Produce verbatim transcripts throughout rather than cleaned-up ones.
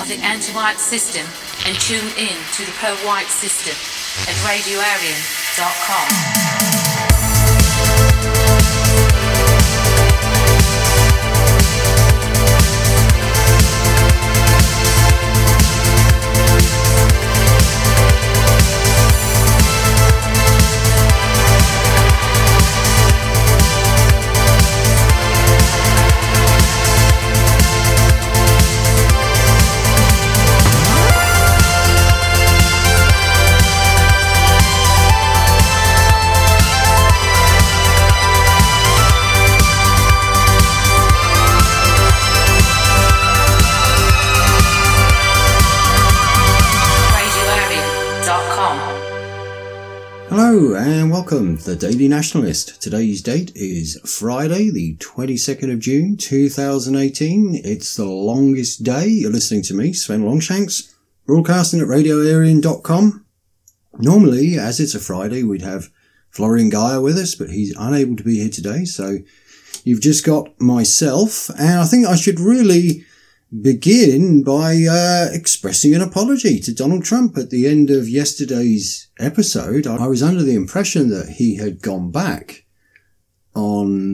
the anti-white system and tune in to the pro-white system at radio arian dot com. Hello and welcome to the Daily Nationalist. Today's date is Friday, the twenty-second of June, two thousand eighteen. It's the longest day. You're listening to me, Sven Longshanks, broadcasting at radio arian dot com. Normally, as it's a Friday, we'd have Florian Geyer with us, but he's unable to be here today. So you've just got myself, and I think I should really begin by uh, expressing an apology to Donald Trump. At the end of yesterday's episode, I was under the impression that he had gone back on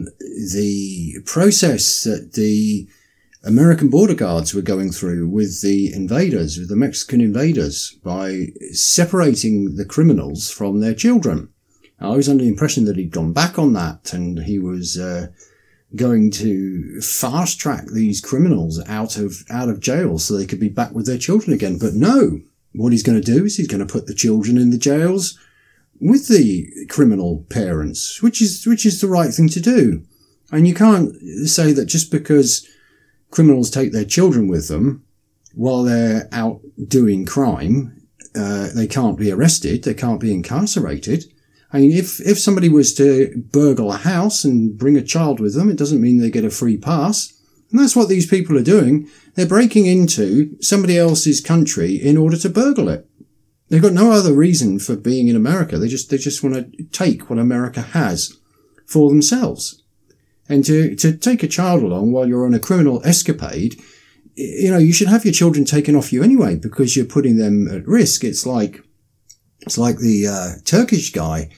the process that the American border guards were going through with the invaders, with the Mexican invaders, by separating the criminals from their children. I was under the impression that he'd gone back on that and he was uh, going to fast track these criminals out of out of jail so they could be back with their children again. But no, what he's going to do is he's going to put the children in the jails with the criminal parents, which is which is the right thing to do. And you can't say that just because criminals take their children with them while they're out doing crime, uh, they can't be arrested, they can't be incarcerated. I mean, if, if somebody was to burgle a house and bring a child with them, it doesn't mean they get a free pass. And that's what these people are doing. They're breaking into somebody else's country in order to burgle it. They've got no other reason for being in America. They just, they just want to take what America has for themselves. And to, to take a child along while you're on a criminal escapade, you know, you should have your children taken off you anyway because you're putting them at risk. It's like, It's like the uh, Turkish guy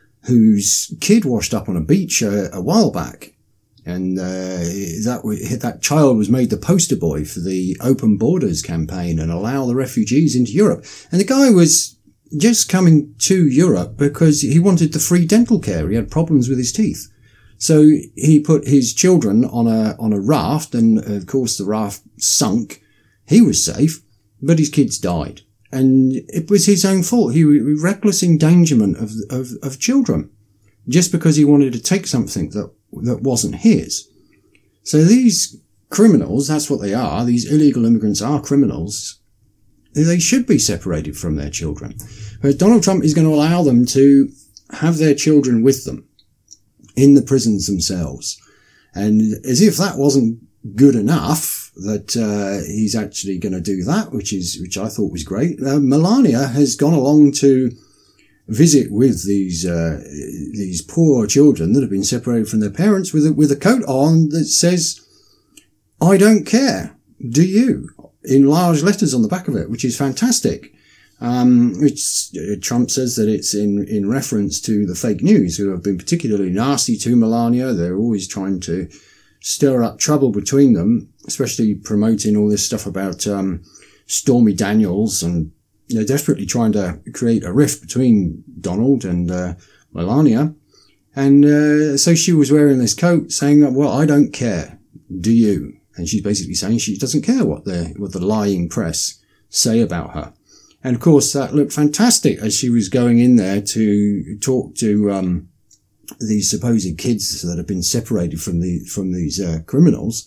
whose kid washed up on a beach a, a while back. And uh, that that child was made the poster boy for the Open Borders campaign and allow the refugees into Europe. And the guy was just coming to Europe because he wanted the free dental care. He had problems with his teeth. So he put his children on a on a raft, and of course the raft sunk. He was safe, but his kids died. And it was his own fault. He was reckless endangerment of, of, of children just because he wanted to take something that, that wasn't his. So these criminals, that's what they are. These illegal immigrants are criminals. They should be separated from their children. But Donald Trump is going to allow them to have their children with them in the prisons themselves. And as if that wasn't good enough, that uh, he's actually going to do that, which is which I thought was great. Uh, Melania has gone along to visit with these uh, these poor children that have been separated from their parents with a, with a coat on that says, "I don't care, do you?" in large letters on the back of it, which is fantastic. Um, which uh, Trump says that it's in in reference to the fake news, who have been particularly nasty to Melania. They're always trying to stir up trouble between them, especially promoting all this stuff about um Stormy Daniels, and you know, desperately trying to create a rift between Donald and uh, Melania. And uh, so she was wearing this coat saying, "Well, I don't care, do you?" And she's basically saying she doesn't care what the what the lying press say about her. And of course, that looked fantastic as she was going in there to talk to um these supposed kids that have been separated from the from these uh, criminals.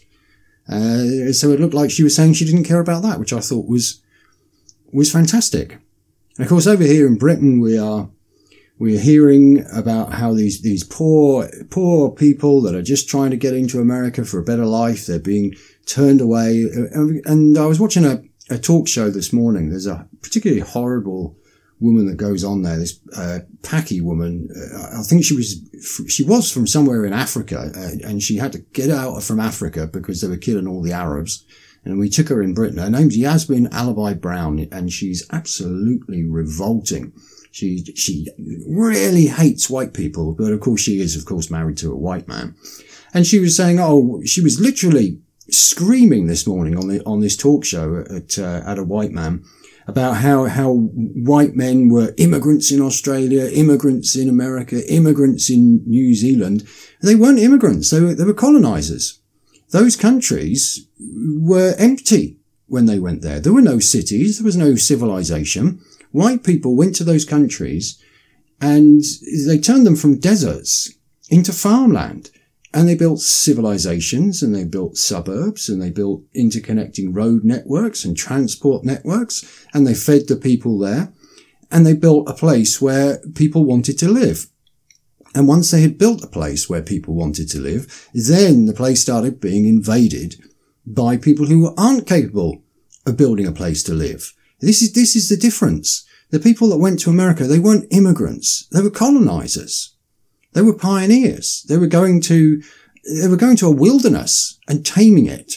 Uh, so it looked like she was saying she didn't care about that, which I thought was was fantastic. And of course, over here in Britain, we are we are hearing about how these these poor poor people that are just trying to get into America for a better life, they're being turned away. And I was watching a, a talk show this morning. There's a particularly horrible woman that goes on there, this uh, Paki woman. Uh, I think she was she was from somewhere in Africa, uh, and she had to get out from Africa because they were killing all the Arabs, And we took her in Britain. Her name's Yasmin Alibi Brown, and she's absolutely revolting. She she really hates white people, but of course she is, of course, married to a white man. And she was saying, oh, she was literally screaming this morning on the on this talk show at uh, at a white man about how how white men were immigrants in Australia, immigrants in America, immigrants in New Zealand. They weren't immigrants; they were they were colonizers. Those countries were empty when they went there. There were no cities. There was no civilization. White people went to those countries and they turned them from deserts into farmland. And they built civilizations, and they built suburbs, and they built interconnecting road networks and transport networks, and they fed the people there. And they built a place where people wanted to live. And once they had built a place where people wanted to live, then the place started being invaded by people who aren't capable of building a place to live. This is, this is the difference. The people that went to America, they weren't immigrants. They were colonizers. They were pioneers. They were going to, they were going to a wilderness and taming it.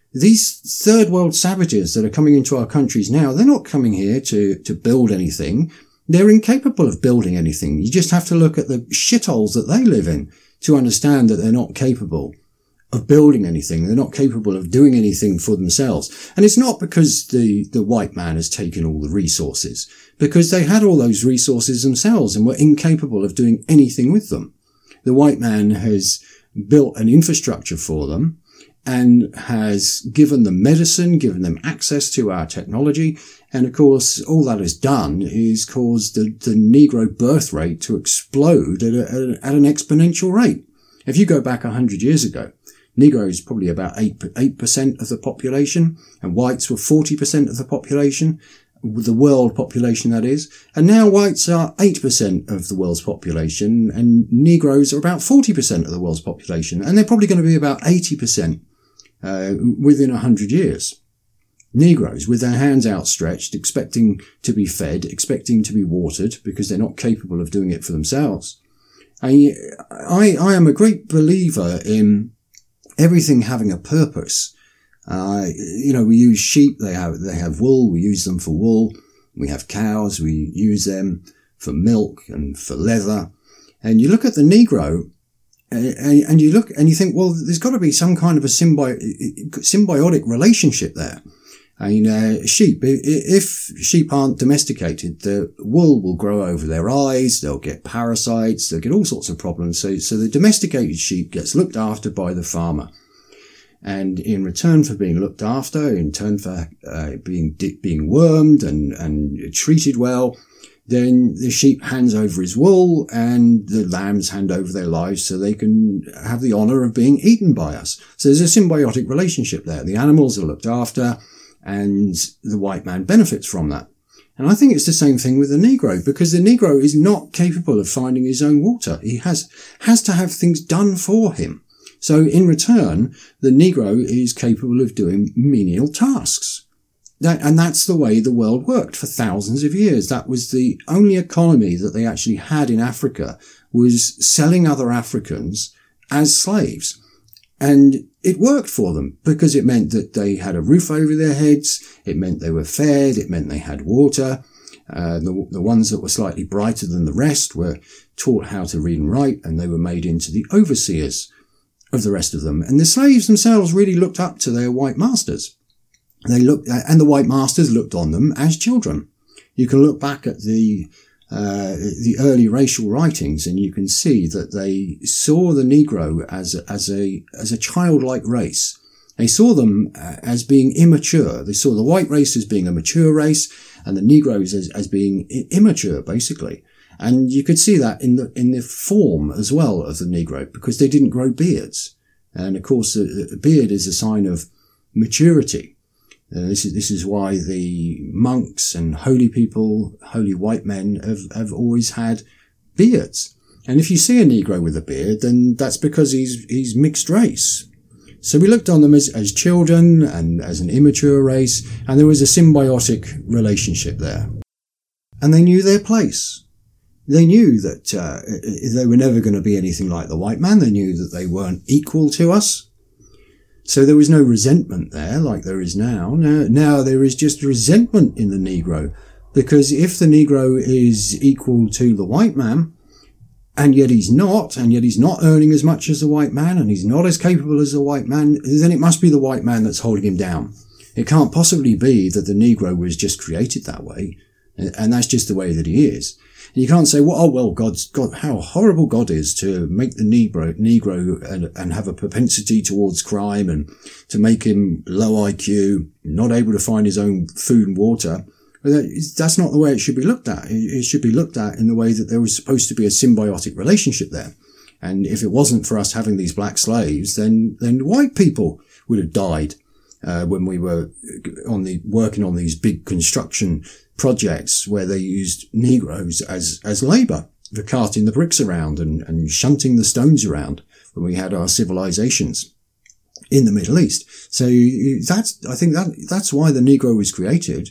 These third world savages that are coming into our countries now, they're not coming here to, to build anything. They're incapable of building anything. You just have to look at the shitholes that they live in to understand that they're not capable of building anything. They're not capable of doing anything for themselves. And it's not because the, the white man has taken all the resources, because they had all those resources themselves and were incapable of doing anything with them. The white man has built an infrastructure for them and has given them medicine, given them access to our technology. And of course, all that has done is caused the, the Negro birth rate to explode at, a, at an exponential rate. If you go back a hundred years ago, Negroes probably about eight, eight percent of the population, and whites were forty percent of the population, the world population that is. And now whites are eight percent of the world's population, and Negroes are about forty percent of the world's population. And they're probably going to be about eighty percent uh, within a hundred years. Negroes with their hands outstretched, expecting to be fed, expecting to be watered, because they're not capable of doing it for themselves. I, I, I am a great believer in everything having a purpose. Uh, you know, we use sheep, they have, they have wool, we use them for wool. We have cows, we use them for milk and for leather. And you look at the Negro, and, and you look, and you think, well, there's got to be some kind of a symbi- symbiotic relationship there. I mean, uh, sheep, if sheep aren't domesticated, the wool will grow over their eyes, they'll get parasites, they'll get all sorts of problems. So, so the domesticated sheep gets looked after by the farmer. And in return for being looked after, in turn for uh, being being wormed and, and treated well, then the sheep hands over his wool and the lambs hand over their lives so they can have the honour of being eaten by us. So there's a symbiotic relationship there. The animals are looked after and the white man benefits from that. And I think it's the same thing with the Negro, because the Negro is not capable of finding his own water. He has has to have things done for him. So in return, the Negro is capable of doing menial tasks. That, and that's the way the world worked for thousands of years. That was the only economy that they actually had in Africa, was selling other Africans as slaves. And it worked for them because it meant that they had a roof over their heads. It meant they were fed. It meant they had water. Uh, the, the ones that were slightly brighter than the rest were taught how to read and write, and they were made into the overseers of the rest of them. And the slaves themselves really looked up to their white masters. They looked, and the white masters looked on them as children. You can look back at the uh, the early racial writings, and you can see that they saw the Negro as a, as a as a childlike race. They saw them as being immature. They saw the white race as being a mature race, and the Negroes as, as being immature, basically. And you could see that in the in the form as well of the Negro, because they didn't grow beards. And of course, a, a beard is a sign of maturity. Uh, this is this is why the monks and holy people, holy white men, have have always had beards. And if you see a Negro with a beard, then that's because he's he's mixed race. So we looked on them as as children and as an immature race, and there was a symbiotic relationship there. And they knew their place. They knew that uh, they were never going to be anything like the white man. They knew that they weren't equal to us. So there was no resentment there like there is now. Now, now there is just resentment in the Negro, because if the Negro is equal to the white man, and yet he's not, and yet he's not earning as much as the white man, and he's not as capable as the white man, then it must be the white man that's holding him down. It can't possibly be that the Negro was just created that way, and that's just the way that he is. And you can't say, well, oh, well, God's God, how horrible God is to make the Negro, Negro and, and have a propensity towards crime, and to make him low I Q, not able to find his own food and water. But that, that's not the way it should be looked at. It, it should be looked at in the way that there was supposed to be a symbiotic relationship there. And if it wasn't for us having these black slaves, then, then white people would have died, uh, when we were on the, working on these big construction projects where they used Negroes as, as labour for carting the bricks around and, and shunting the stones around when we had our civilizations in the Middle East. So that's, I think that, that's why the Negro was created,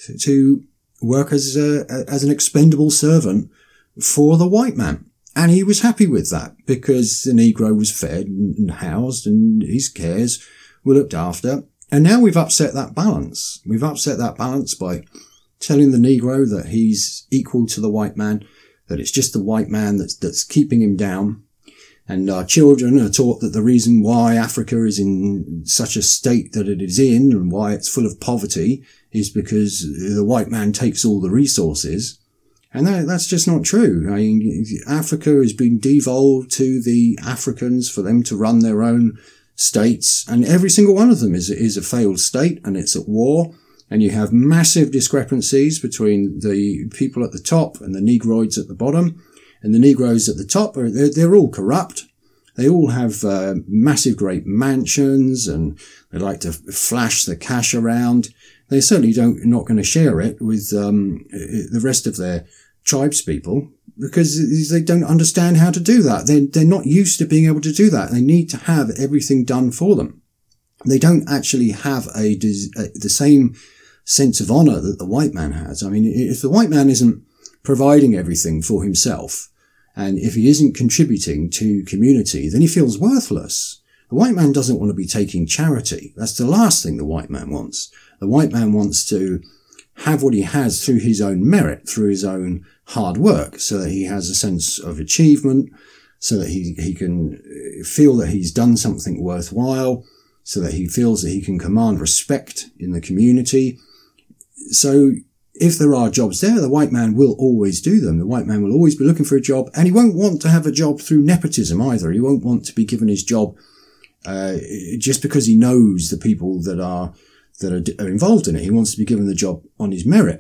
to work as a, as an expendable servant for the white man. And he was happy with that, because the Negro was fed and housed and his cares were looked after. And now we've upset that balance. We've upset that balance by telling the Negro that he's equal to the white man, that it's just the white man that's, that's keeping him down. And our children are taught that the reason why Africa is in such a state that it is in, and why it's full of poverty, is because the white man takes all the resources. And that, that's just not true. I mean, Africa has been devolved to the Africans for them to run their own states, and every single one of them is, is a failed state, and it's at war. And you have massive discrepancies between the people at the top and the Negroids at the bottom. And the Negroes at the top, are they're, they're all corrupt. They all have uh, massive great mansions, and they like to flash the cash around. They certainly don't, not going to share it with um, the rest of their tribespeople, because they don't understand how to do that. They're, they're not used to being able to do that. They need to have everything done for them. They don't actually have a, a the same sense of honour that the white man has. I mean, if the white man isn't providing everything for himself, and if he isn't contributing to community, then he feels worthless. The white man doesn't want to be taking charity. That's the last thing the white man wants. The white man wants to have what he has through his own merit, through his own hard work, so that he has a sense of achievement, so that he, he can feel that he's done something worthwhile, so that he feels that he can command respect in the community. So if there are jobs there, the white man will always do them. The white man will always be looking for a job, and he won't want to have a job through nepotism either. He won't want to be given his job uh, just because he knows the people that are that are, are involved in it. He wants to be given the job on his merit.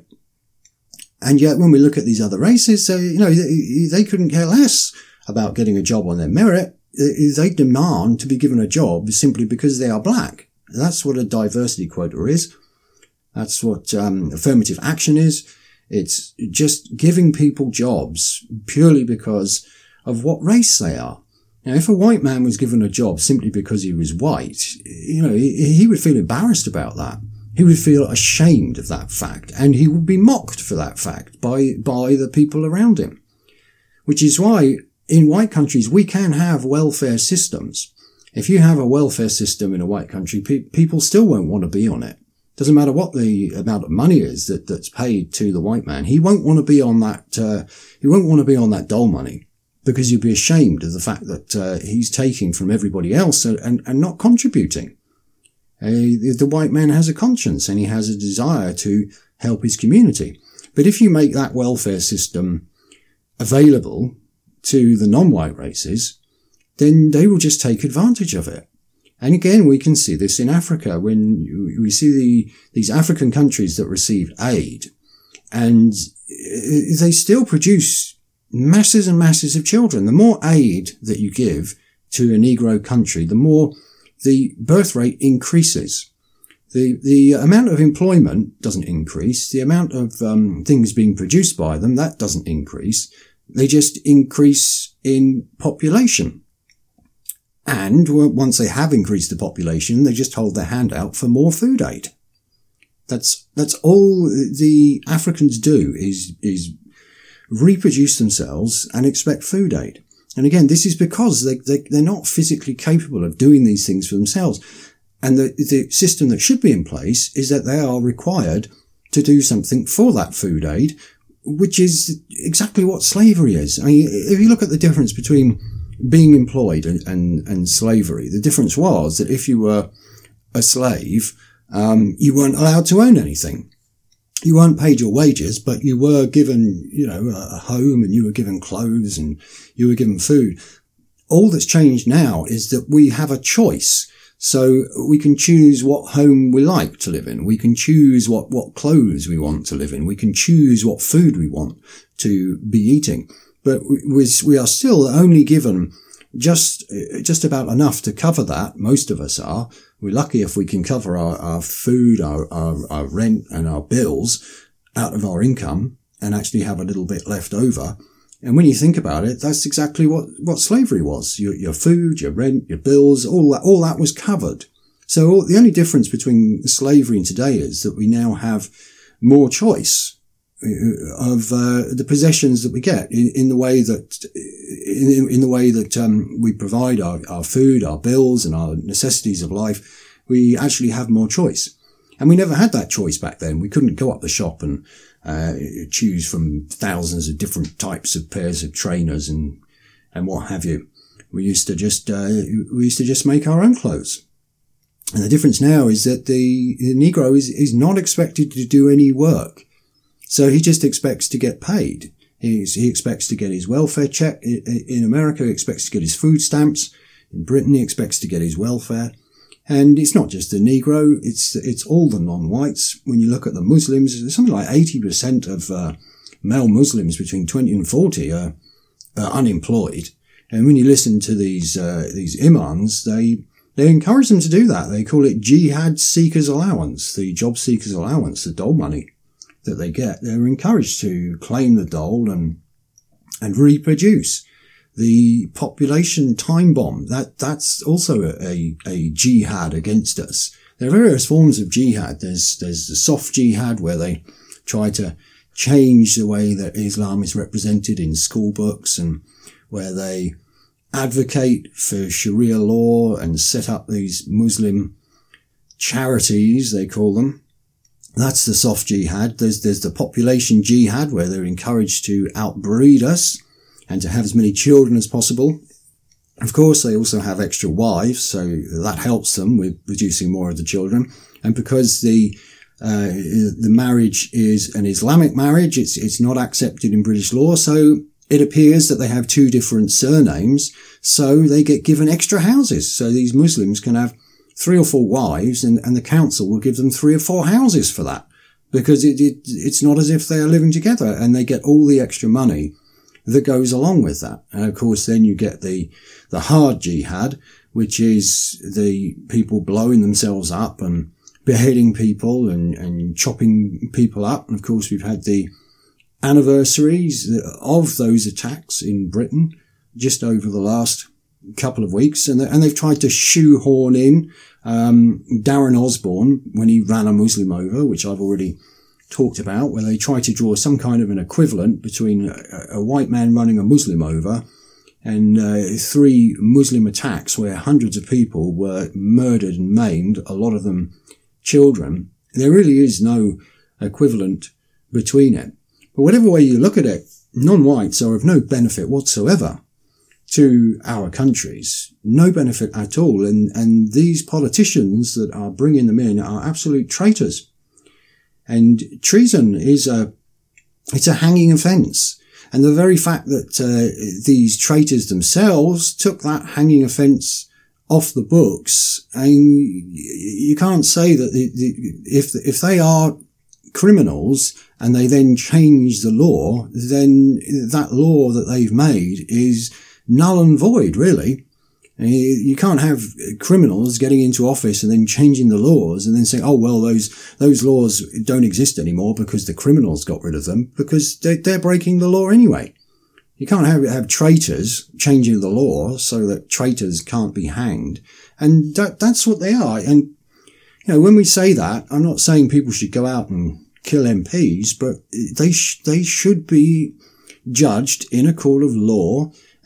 And yet when we look at these other races, uh, you know, they, they couldn't care less about getting a job on their merit. They demand to be given a job simply because they are black. That's what a diversity quota is. That's what um, affirmative action is. It's just giving people jobs purely because of what race they are. Now, if a white man was given a job simply because he was white, you know, he, he would feel embarrassed about that. He would feel ashamed of that fact, and he would be mocked for that fact by, by the people around him. Which is why in white countries we can have welfare systems. If you have a welfare system in a white country, pe- people still won't want to be on it. Doesn't matter what the amount of money is that, that's paid to the white man. He won't want to be on that, uh, he won't want to be on that dole money, because he'd be ashamed of the fact that, uh, he's taking from everybody else and, and, and not contributing. Uh, the white man has a conscience, and he has a desire to help his community. But if you make that welfare system available to the non-white races, then they will just take advantage of it. And again, we can see this in Africa when we see the, these African countries that receive aid, and they still produce masses and masses of children. The more aid that you give to a Negro country, the more the birth rate increases. The, the amount of employment doesn't increase. The amount of um, things being produced by them, that doesn't increase. They just increase in population. And once they have increased the population, they just hold their hand out for more food aid. That's, that's all the Africans do is, is reproduce themselves and expect food aid. And again, this is because they, they, they're not physically capable of doing these things for themselves. And the, the system that should be in place is that they are required to do something for that food aid, which is exactly what slavery is. I mean, if you look at the difference between being employed and, and, and slavery, the difference was that if you were a slave, um, you weren't allowed to own anything. You weren't paid your wages, but you were given, you know, a home, and you were given clothes, and you were given food. All that's changed now is that we have a choice. So we can choose what home we like to live in. We can choose what, what clothes we want to live in. We can choose what food we want to be eating. But we, we are still only given just, just about enough to cover that. Most of us are. We're lucky if we can cover our, our food, our, our, our rent and our bills out of our income and actually have a little bit left over. And when you think about it, that's exactly what, what slavery was. Your, your food, your rent, your bills, all that, all that was covered. So all, the only difference between slavery and today is that we now have more choice of uh, the possessions that we get in, in the way that, in, in the way that um, we provide our, our food, our bills, and our necessities of life. We actually have more choice. And we never had that choice back then. We couldn't go up the shop and uh, choose from thousands of different types of pairs of trainers and and what have you. We used to just uh, we used to just make our own clothes. And the difference now is that the, the Negro is is not expected to do any work, so he just expects to get paid. He's, he expects to get his welfare check. In America, he expects to get his food stamps. In Britain, he expects to get his welfare. And it's not just the Negro, it's it's all the non-whites. When you look at the Muslims, something like eighty percent of uh, male Muslims between twenty and forty are, are unemployed. And when you listen to these uh, these imams, they they encourage them to do that. They call it jihad seekers allowance, the job seekers allowance, the dole money that they get. They're encouraged to claim the dole and and reproduce. The population time bomb, that, that's also a, a jihad against us. There are various forms of jihad. There's, there's the soft jihad where they try to change the way that Islam is represented in school books, and where they advocate for Sharia law and set up these Muslim charities, they call them. That's the soft jihad. There's, there's the population jihad where they're encouraged to outbreed us and to have as many children as possible. Of course, they also have extra wives, so that helps them with producing more of the children. And because the uh, the marriage is an Islamic marriage, it's it's not accepted in British law, so it appears that they have two different surnames, so they get given extra houses. So these Muslims can have three or four wives, and, and the council will give them three or four houses for that, because it, it it's not as if they are living together, and they get all the extra money that goes along with that. And of course, then you get the, the hard jihad, which is the people blowing themselves up and beheading people and, and chopping people up. And of course, we've had the anniversaries of those attacks in Britain just over the last couple of weeks. And, and they've tried to shoehorn in, um, Darren Osborne when he ran a Muslim over, which I've already talked about, where they try to draw some kind of an equivalent between a, a white man running a Muslim over and uh, three Muslim attacks where hundreds of people were murdered and maimed, a lot of them children. There really is no equivalent between it. But whatever way you look at it, non-whites are of no benefit whatsoever to our countries. No benefit at all. And, and these politicians that are bringing them in are absolute traitors. And treason is a, it's a hanging offence. And the very fact that uh, these traitors themselves took that hanging offence off the books, and you can't say that the, the, if if they are criminals and they then change the law, then that law that they've made is null and void, really. You can't have criminals getting into office and then changing the laws and then saying, oh, well, those, those laws don't exist anymore because the criminals got rid of them, because they, they're breaking the law anyway. You can't have, have traitors changing the law so that traitors can't be hanged. And that, that's what they are. And, you know, when we say that, I'm not saying people should go out and kill M Ps, but they, sh- they should be judged in a court of law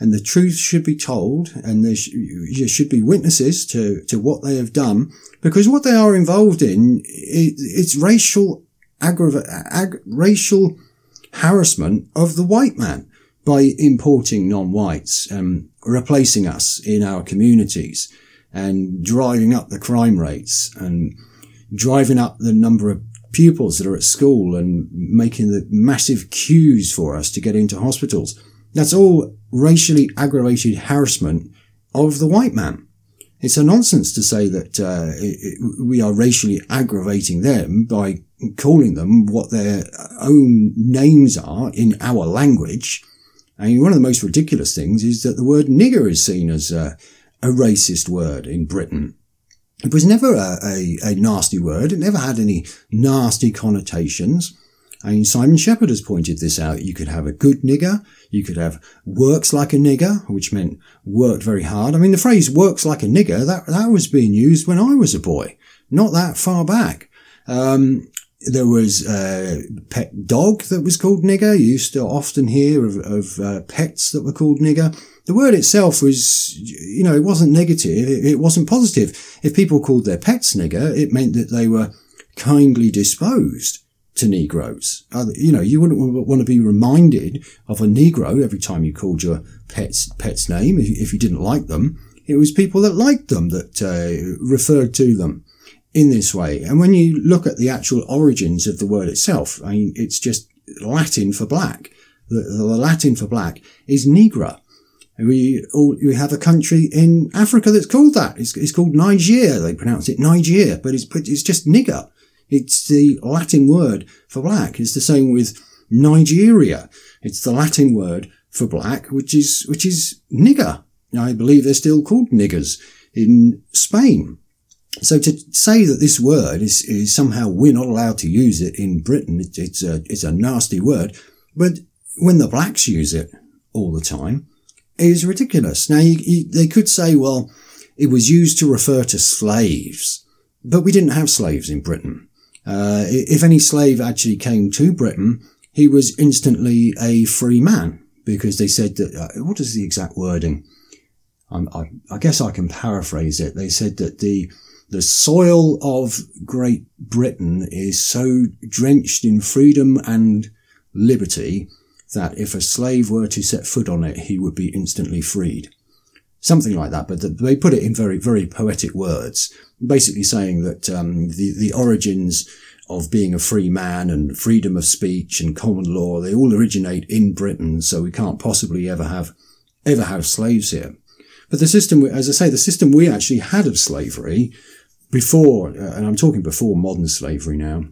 and the truth should be told, and there, sh- there should be witnesses to, to what they have done, because what they are involved in, it, it's racial aggrava- ag- racial harassment of the white man by importing non-whites, um, replacing us in our communities, and driving up the crime rates, and driving up the number of pupils that are at school, and making the massive queues for us to get into hospitals. That's all racially aggravated harassment of the white man. It's a nonsense to say that uh, it, it, we are racially aggravating them by calling them what their own names are in our language. I mean, one of the most ridiculous things is that the word nigger is seen as a, a racist word in Britain. It was never a, a, a nasty word. It never had any nasty connotations. I mean, Simon Shepherd has pointed this out. You could have a good nigger. You could have works like a nigger, which meant worked very hard. I mean, the phrase works like a nigger, that, that was being used when I was a boy, not that far back. Um, there was a pet dog that was called nigger. You used to often hear of, of uh, pets that were called nigger. The word itself was, you know, it wasn't negative. It, it wasn't positive. If people called their pets nigger, it meant that they were kindly disposed to Negroes. Uh, you know, you wouldn't want to be reminded of a Negro every time you called your pet's pet's name if, if you didn't like them. It was people that liked them that uh, referred to them in this way. And when you look at the actual origins of the word itself, I mean, it's just Latin for black. The, the Latin for black is Negra. And we all, we have a country in Africa that's called that. It's, it's called Niger. They pronounce it Niger, but it's, it's just nigger. It's the Latin word for black. It's the same with Nigeria. It's the Latin word for black, which is, which is nigger. I believe they're still called niggers in Spain. So to say that this word is, is somehow we're not allowed to use it in Britain, it, it's a, it's a nasty word. But when the blacks use it all the time, it is ridiculous. Now you, you, they could say, well, it was used to refer to slaves, but we didn't have slaves in Britain. Uh, if any slave actually came to Britain, he was instantly a free man, because they said that, uh, what is the exact wording? Um, I, I guess I can paraphrase it. They said that the, the soil of Great Britain is so drenched in freedom and liberty that if a slave were to set foot on it, he would be instantly freed. Something like that, but the, they put it in very, very poetic words, basically saying that um, the, the origins of being a free man and freedom of speech and common law, they all originate in Britain, so we can't possibly ever have, ever have slaves here. But the system, as I say, the system we actually had of slavery before, uh, and I'm talking before modern slavery now,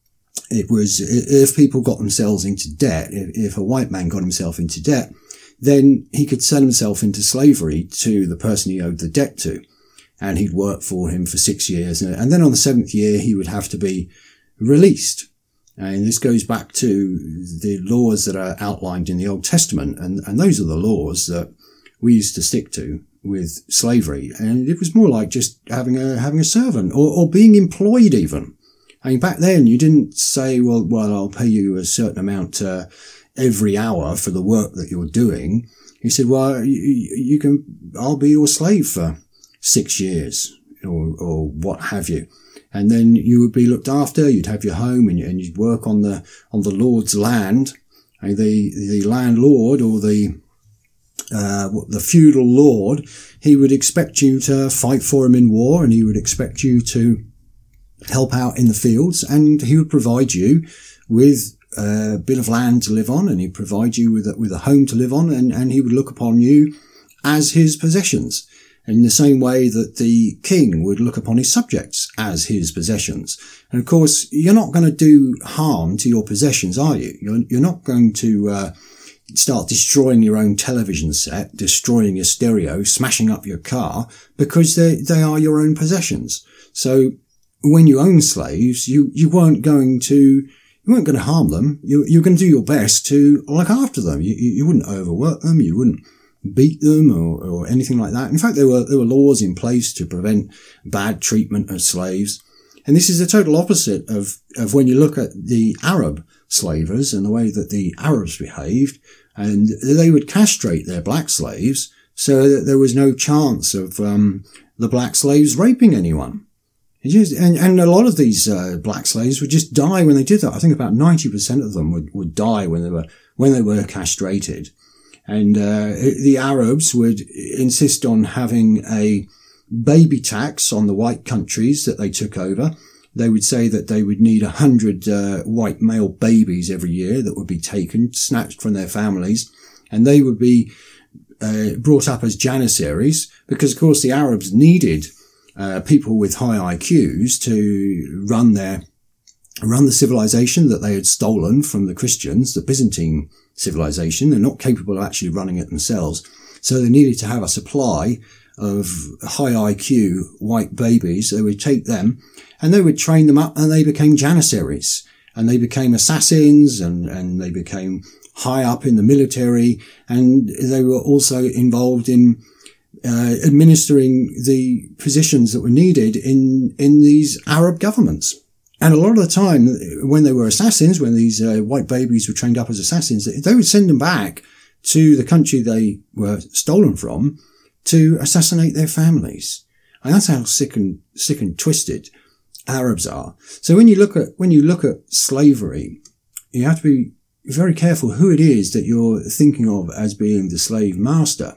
it was, if people got themselves into debt, if, if a white man got himself into debt, then he could sell himself into slavery to the person he owed the debt to. And he'd work for him for six years. And then on the seventh year, he would have to be released. And this goes back to the laws that are outlined in the Old Testament. And, and those are the laws that we used to stick to with slavery. And it was more like just having a, having a servant or, or being employed even. I mean, back then you didn't say, well, well, I'll pay you a certain amount, uh, every hour for the work that you're doing. He said, well, you, you can, I'll be your slave for six years or, or what have you. And then you would be looked after. You'd have your home and, you, and you'd work on the, on the Lord's land. And the, the landlord or the, uh, the feudal lord, he would expect you to fight for him in war, and he would expect you to help out in the fields, and he would provide you with a bit of land to live on, and he'd provide you with a, with a home to live on, and, and he would look upon you as his possessions, in the same way that the king would look upon his subjects as his possessions. And of course, you're not going to do harm to your possessions, are you? You're, you're not going to uh, start destroying your own television set, destroying your stereo, smashing up your car, because they they are your own possessions. So when you own slaves, you you weren't going to You weren't going to harm them. You, you were going to do your best to look after them. You, you, you wouldn't overwork them. You wouldn't beat them or, or anything like that. In fact, there were, there were laws in place to prevent bad treatment of slaves. And this is the total opposite of, of when you look at the Arab slavers and the way that the Arabs behaved. And they would castrate their black slaves so that there was no chance of um, the black slaves raping anyone. Just, and, and a lot of these uh, black slaves would just die when they did that. I think about ninety percent of them would, would die when they were when they were castrated. And uh, the Arabs would insist on having a baby tax on the white countries that they took over. They would say that they would need a hundred uh, white male babies every year that would be taken, snatched from their families, and they would be uh, brought up as janissaries because, of course, the Arabs needed uh, people with high I Qs to run their run the civilization that they had stolen from the Christians, the Byzantine civilization. They're not capable of actually running it themselves, so they needed to have a supply of high I Q white babies. They would take them and they would train them up, and they became janissaries, and they became assassins, and, and they became high up in the military, and they were also involved in uh, administering the positions that were needed in, in these Arab governments. And a lot of the time, when they were assassins, when these uh, white babies were trained up as assassins, they would send them back to the country they were stolen from to assassinate their families. And that's how sick and, sick and twisted Arabs are. So when you look at, when you look at slavery, you have to be very careful who it is that you're thinking of as being the slave master.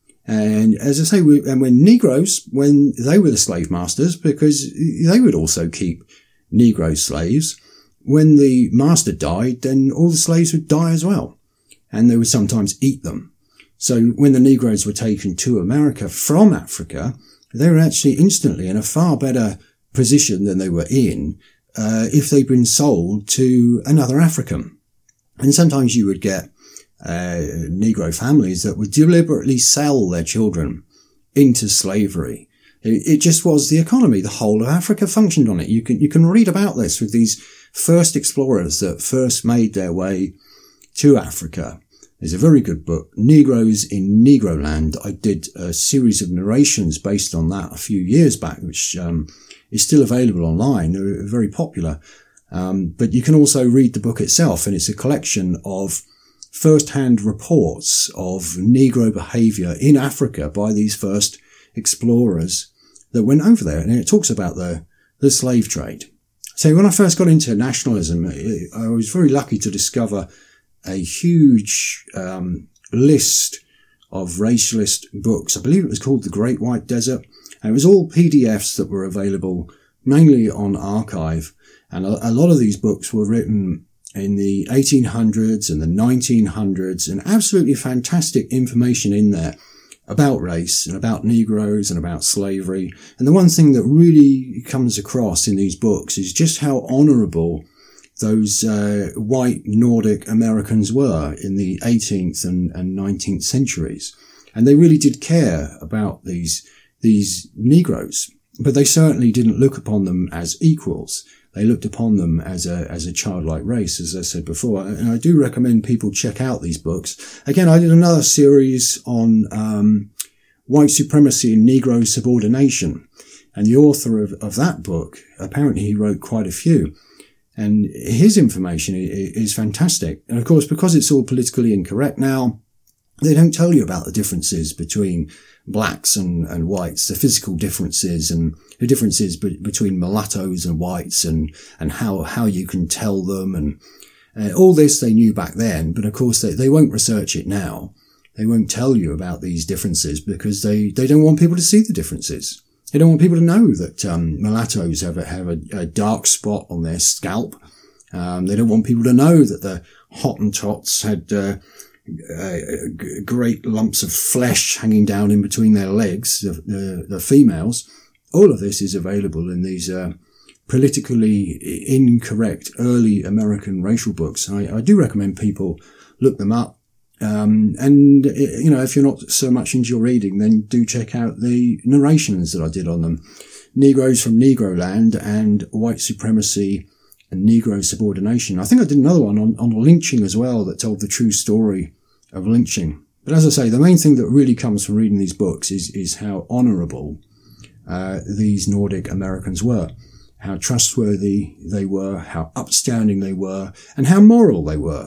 And as I say, we, and when Negroes, when they were the slave masters, because they would also keep Negro slaves, when the master died, then all the slaves would die as well. And they would sometimes eat them. So when the Negroes were taken to America from Africa, they were actually instantly in a far better position than they were in uh, if they'd been sold to another African. And sometimes you would get uh, Negro families that would deliberately sell their children into slavery. It, it just was the economy. The whole of Africa functioned on it. You can you can read about this with these first explorers that first made their way to Africa. There's a very good book, Negroes in Negroland. I did a series of narrations based on that a few years back, which um, is still available online. They're very popular. Um, but you can also read the book itself, and it's a collection of first-hand reports of Negro behaviour in Africa by these first explorers that went over there. And it talks about the, the slave trade. So when I first got into nationalism, I was very lucky to discover a huge um, list of racialist books. I believe it was called The Great White Desert. And it was all P D Fs that were available mainly on archive. And a, a lot of these books were written in the eighteen hundreds and the nineteen hundreds, and absolutely fantastic information in there about race and about Negroes and about slavery. And the one thing that really comes across in these books is just how honourable those uh, white Nordic Americans were in the eighteenth and, and nineteenth centuries. And they really did care about these these Negroes, but they certainly didn't look upon them as equals. They looked upon them as a as a childlike race, as I said before. And I do recommend people check out these books. Again, I did another series on um, white supremacy and Negro subordination. And the author of, of that book, apparently he wrote quite a few. And his information is fantastic. And of course, because it's all politically incorrect now, they don't tell you about the differences between blacks and, and whites, the physical differences and the differences be- between mulattoes and whites, and, and how, how you can tell them. And uh, all this they knew back then, but of course they, they won't research it now. They won't tell you about these differences because they, they don't want people to see the differences. They don't want people to know that um, mulattoes have a, have a, a dark spot on their scalp. Um, they don't want people to know that the Hottentots had uh, uh, great lumps of flesh hanging down in between their legs, the, the, the females. All of this is available in these uh, politically incorrect early American racial books. I, I do recommend people look them up. Um, and, you know, if you're not so much into your reading, then do check out the narrations that I did on them. Negroes from Negroland and White Supremacy and Negro Subordination. I think I did another one on, on lynching as well that told the true story of lynching. But as I say, the main thing that really comes from reading these books is, is how honourable, uh, these Nordic Americans were. How trustworthy they were, how upstanding they were, and how moral they were.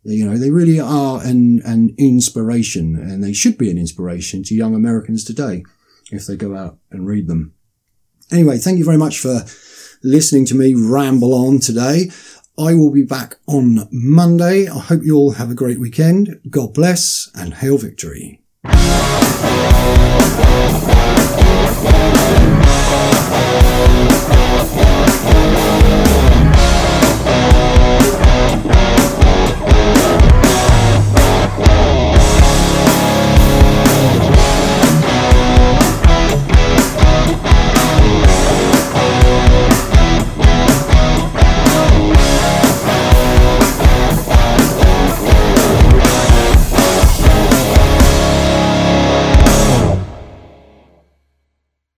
You know, they really are an, an inspiration, and they should be an inspiration to young Americans today if they go out and read them. Anyway, thank you very much for listening to me ramble on today. I will be back on Monday. I hope you all have a great weekend. God bless and hail victory.